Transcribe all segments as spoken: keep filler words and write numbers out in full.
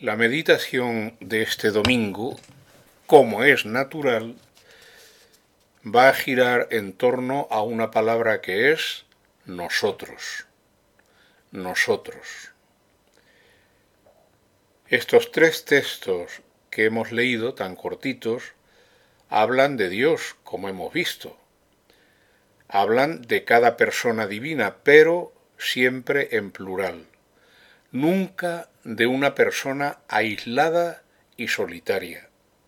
La meditación de este domingo, como es natural, va a girar en torno a una palabra que es nosotros. Nosotros. Estos tres textos que hemos leído, tan cortitos, hablan de Dios, como hemos visto. Hablan de cada persona divina, pero siempre en plural. Nunca de una persona aislada y solitaria.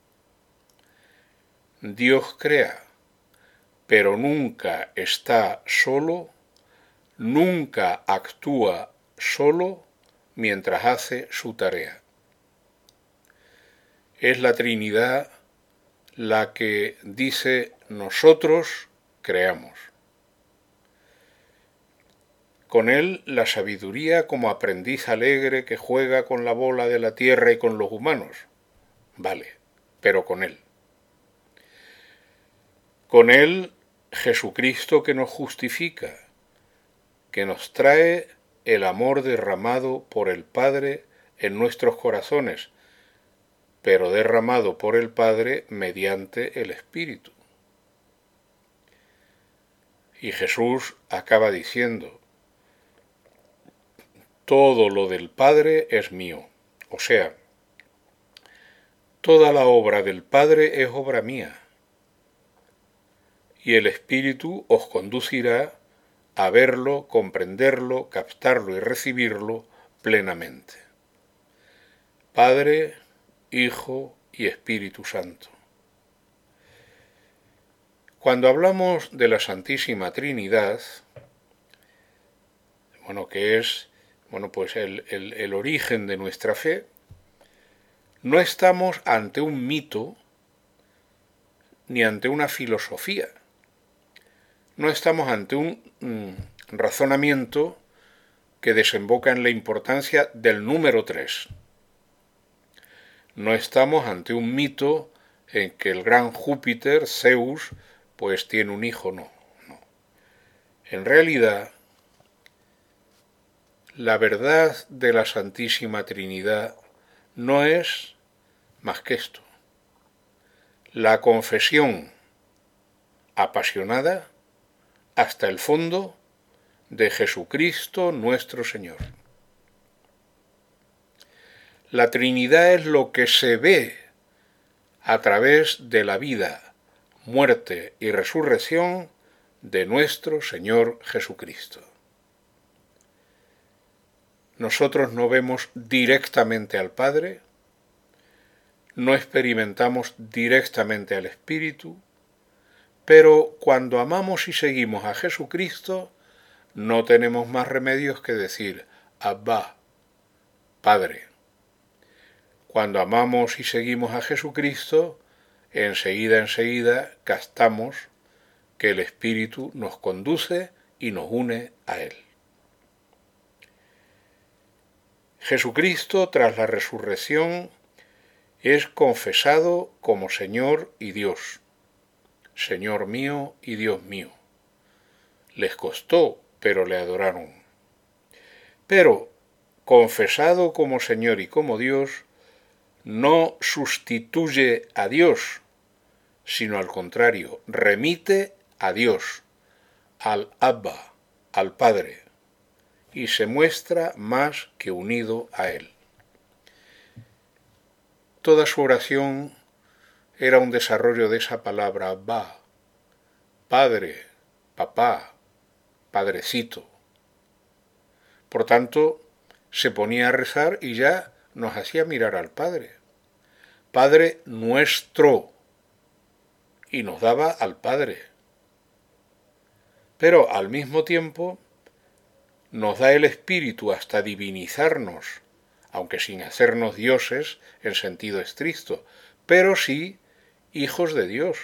Dios crea, pero nunca está solo, nunca actúa solo mientras hace su tarea. Es la Trinidad la que dice nosotros creamos. Con él la sabiduría como aprendiz alegre que juega con la bola de la tierra y con los humanos. Vale, pero con él. Con él Jesucristo que nos justifica, que nos trae el amor derramado por el Padre en nuestros corazones, pero derramado por el Padre mediante el Espíritu. Y Jesús acaba diciendo, todo lo del Padre es mío. O sea, toda la obra del Padre es obra mía. Y el Espíritu os conducirá a verlo, comprenderlo, captarlo y recibirlo plenamente. Padre, Hijo y Espíritu Santo. Cuando hablamos de la Santísima Trinidad, bueno, que es bueno, pues el, el, el origen de nuestra fe, no estamos ante un mito ni ante una filosofía. No estamos ante un mm, razonamiento que desemboca en la importancia del número tres. No estamos ante un mito en que el gran Júpiter, Zeus, pues tiene un hijo, no, no. En realidad, la verdad de la Santísima Trinidad no es más que esto. La confesión apasionada hasta el fondo de Jesucristo nuestro Señor. La Trinidad es lo que se ve a través de la vida, muerte y resurrección de nuestro Señor Jesucristo. Nosotros no vemos directamente al Padre, no experimentamos directamente al Espíritu, pero cuando amamos y seguimos a Jesucristo, no tenemos más remedios que decir, Abba, Padre. Cuando amamos y seguimos a Jesucristo, enseguida, enseguida, captamos que el Espíritu nos conduce y nos une a Él. Jesucristo, tras la resurrección, es confesado como Señor y Dios. Señor mío y Dios mío. Les costó, pero le adoraron. Pero, confesado como Señor y como Dios, no sustituye a Dios, sino al contrario, remite a Dios, al Abba, al Padre, y se muestra más que unido a Él. Toda su oración era un desarrollo de esa palabra Abba, Padre, Papá, Padrecito. Por tanto, se ponía a rezar y ya nos hacía mirar al Padre. Padre nuestro. Y nos daba al Padre. Pero al mismo tiempo nos da el Espíritu hasta divinizarnos, aunque sin hacernos dioses en sentido estricto, pero sí hijos de Dios.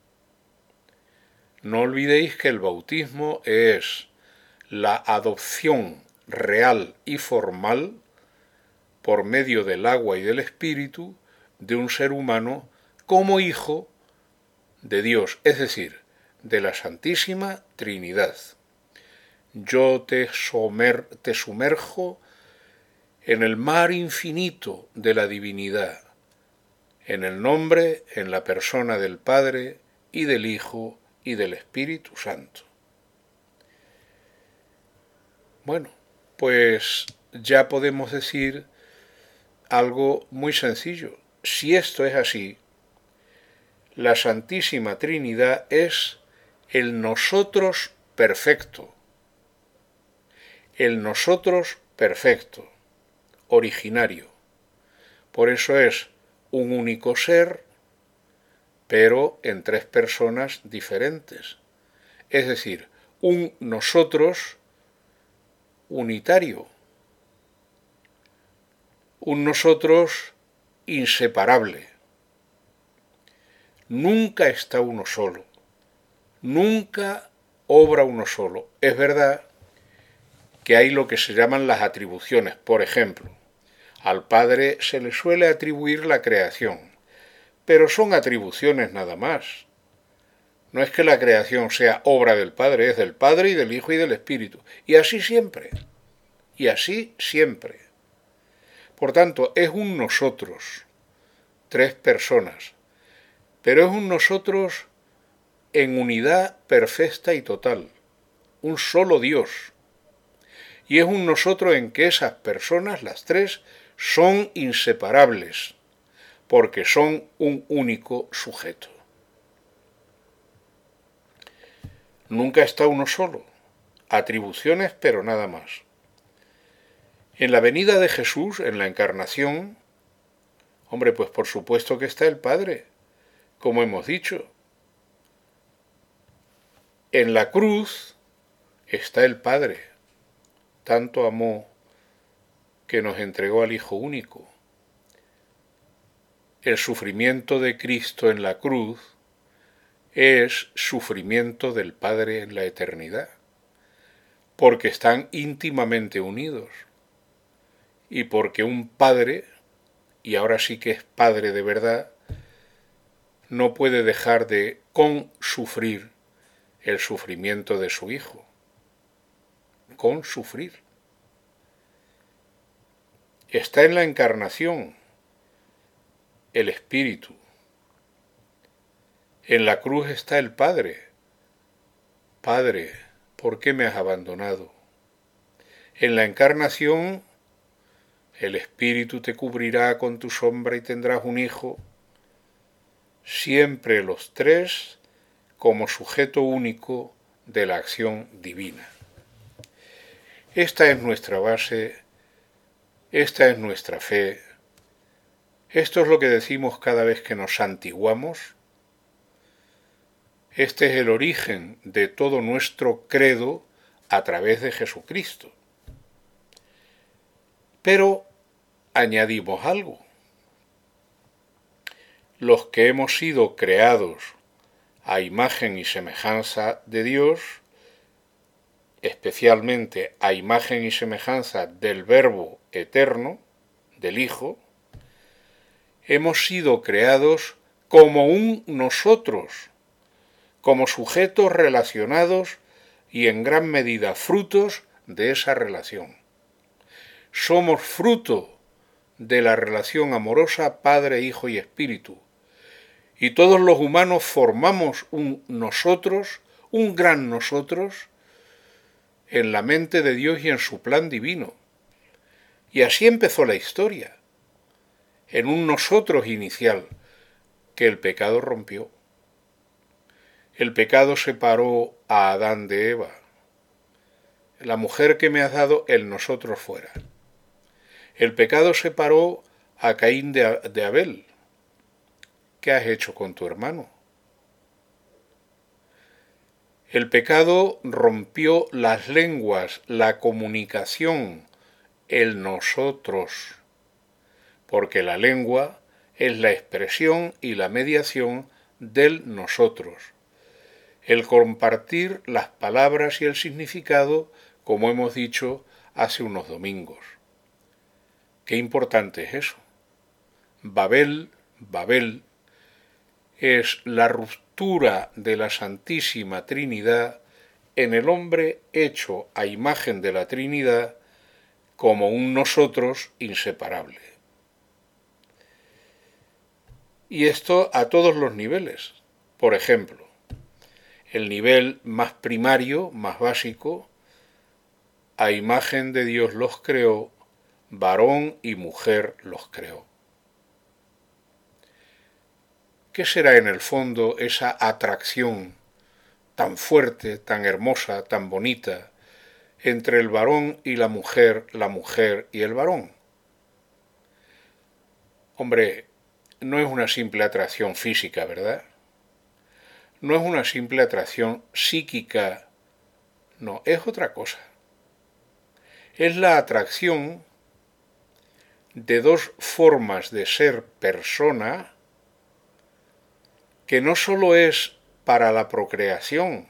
No olvidéis que el bautismo es la adopción real y formal por medio del agua y del Espíritu de un ser humano como hijo de Dios, es decir, de la Santísima Trinidad. Yo te, somer, te sumerjo en el mar infinito de la divinidad, en el nombre, en la persona del Padre y del Hijo y del Espíritu Santo. Bueno, pues ya podemos decir algo muy sencillo. Si esto es así, la Santísima Trinidad es el nosotros perfecto, el nosotros perfecto, originario. Por eso es un único ser, pero en tres personas diferentes. Es decir, un nosotros unitario, un nosotros inseparable. Nunca está uno solo, nunca obra uno solo. Es verdad que hay lo que se llaman las atribuciones. Por ejemplo, al Padre se le suele atribuir la creación, pero son atribuciones nada más. No es que la creación sea obra del Padre, es del Padre y del Hijo y del Espíritu. Y así siempre. Y así siempre. Por tanto, es un nosotros, tres personas, pero es un nosotros en unidad perfecta y total, un solo Dios. Y es un nosotros en que esas personas, las tres, son inseparables, porque son un único sujeto. Nunca está uno solo, atribuciones pero nada más. En la venida de Jesús, en la encarnación, hombre, pues por supuesto que está el Padre, como hemos dicho. En la cruz está el Padre, tanto amó que nos entregó al Hijo único. El sufrimiento de Cristo en la cruz es sufrimiento del Padre en la eternidad, porque están íntimamente unidos. Y porque un padre, y ahora sí que es padre de verdad, no puede dejar de consufrir el sufrimiento de su hijo. Consufrir. Está en la encarnación el Espíritu. En la cruz está el Padre. Padre, ¿por qué me has abandonado? En la encarnación el Espíritu te cubrirá con tu sombra y tendrás un hijo. Siempre los tres como sujeto único de la acción divina. Esta es nuestra base, esta es nuestra fe. Esto es lo que decimos cada vez que nos santiguamos. Este es el origen de todo nuestro credo a través de Jesucristo. Pero añadimos algo. Los que hemos sido creados a imagen y semejanza de Dios, especialmente a imagen y semejanza del Verbo eterno, del Hijo, hemos sido creados como un nosotros, como sujetos relacionados y en gran medida frutos de esa relación. Somos fruto de la relación amorosa Padre, Hijo y Espíritu. Y todos los humanos formamos un nosotros, un gran nosotros, en la mente de Dios y en su plan divino. Y así empezó la historia, en un nosotros inicial, que el pecado rompió. El pecado separó a Adán de Eva. La mujer que me has dado, el nosotros fuera. El pecado separó a Caín de, de Abel. ¿Qué has hecho con tu hermano? El pecado rompió las lenguas, la comunicación, el nosotros, porque la lengua es la expresión y la mediación del nosotros, el compartir las palabras y el significado, como hemos dicho hace unos domingos. Qué importante es eso. Babel, Babel, es la ruptura de la Santísima Trinidad en el hombre hecho a imagen de la Trinidad como un nosotros inseparable. Y esto a todos los niveles. Por ejemplo, el nivel más primario, más básico, a imagen de Dios los creó, varón y mujer los creó. ¿Qué será en el fondo esa atracción tan fuerte, tan hermosa, tan bonita, entre el varón y la mujer, la mujer y el varón? Hombre, no es una simple atracción física, ¿verdad? No es una simple atracción psíquica, no, es otra cosa. Es la atracción de dos formas de ser persona que no solo es para la procreación,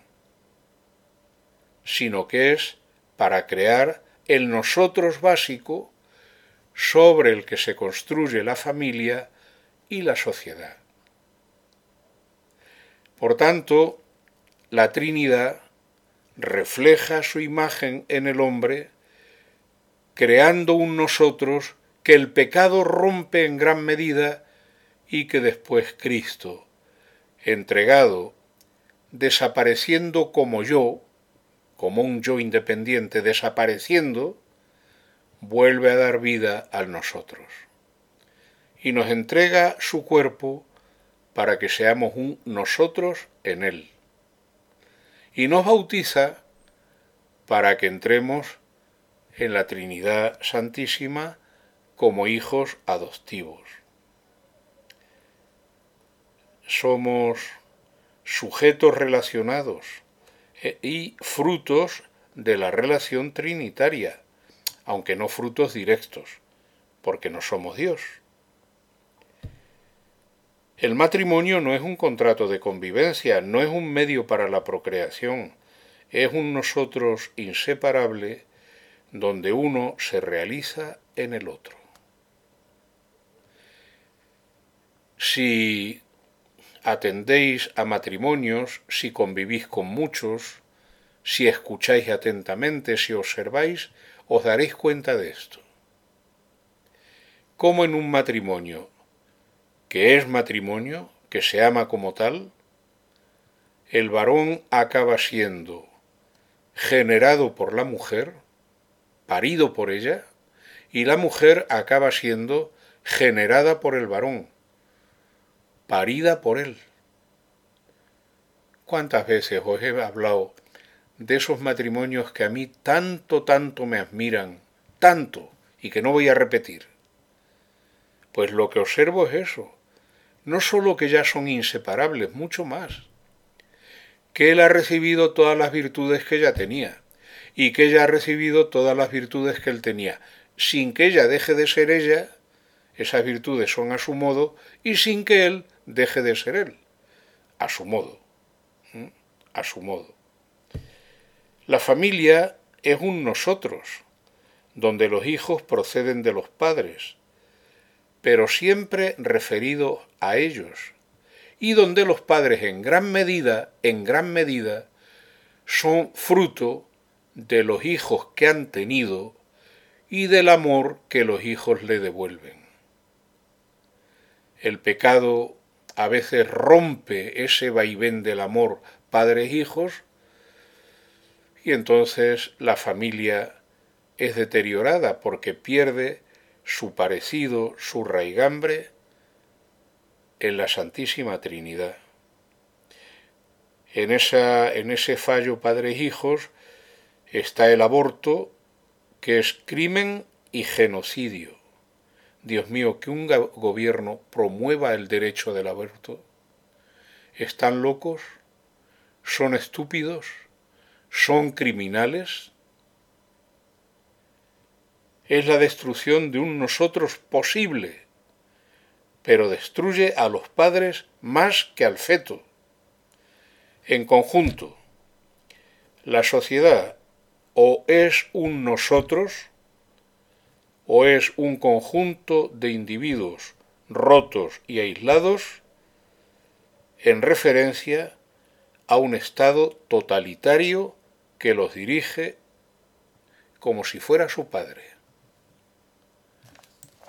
sino que es para crear el nosotros básico sobre el que se construye la familia y la sociedad. Por tanto, la Trinidad refleja su imagen en el hombre, creando un nosotros que el pecado rompe en gran medida y que después Cristo, entregado, desapareciendo como yo, como un yo independiente, desapareciendo, vuelve a dar vida a nosotros. Y nos entrega su cuerpo para que seamos un nosotros en él. Y nos bautiza para que entremos en la Trinidad Santísima como hijos adoptivos. Somos sujetos relacionados y frutos de la relación trinitaria, aunque no frutos directos, porque no somos Dios. El matrimonio no es un contrato de convivencia, no es un medio para la procreación, es un nosotros inseparable donde uno se realiza en el otro. Si atendéis a matrimonios, si convivís con muchos, si escucháis atentamente, si observáis, os daréis cuenta de esto. Como en un matrimonio, que es matrimonio, que se ama como tal, el varón acaba siendo generado por la mujer, parido por ella, y la mujer acaba siendo generada por el varón, parida por él. ¿Cuántas veces os he hablado de esos matrimonios que a mí tanto, tanto me admiran, tanto, y que no voy a repetir? Pues lo que observo es eso, no solo que ya son inseparables, mucho más, que él ha recibido todas las virtudes que ella tenía, y que ella ha recibido todas las virtudes que él tenía, sin que ella deje de ser ella, esas virtudes son a su modo, y sin que él deje de ser él, a su modo, ¿eh? a su modo. La familia es un nosotros, donde los hijos proceden de los padres, pero siempre referido a ellos, y donde los padres en gran medida, en gran medida, son fruto de los hijos que han tenido y del amor que los hijos le devuelven. El pecado a veces rompe ese vaivén del amor padres-hijos y entonces la familia es deteriorada porque pierde su parecido, su raigambre en la Santísima Trinidad. En, esa, en ese fallo padres-hijos está el aborto, que es crimen y genocidio. Dios mío, que un gobierno promueva el derecho del aborto. ¿Están locos? ¿Son estúpidos? ¿Son criminales? Es la destrucción de un nosotros posible, pero destruye a los padres más que al feto. En conjunto, la sociedad o es un nosotros o es un conjunto de individuos rotos y aislados en referencia a un Estado totalitario que los dirige como si fuera su padre.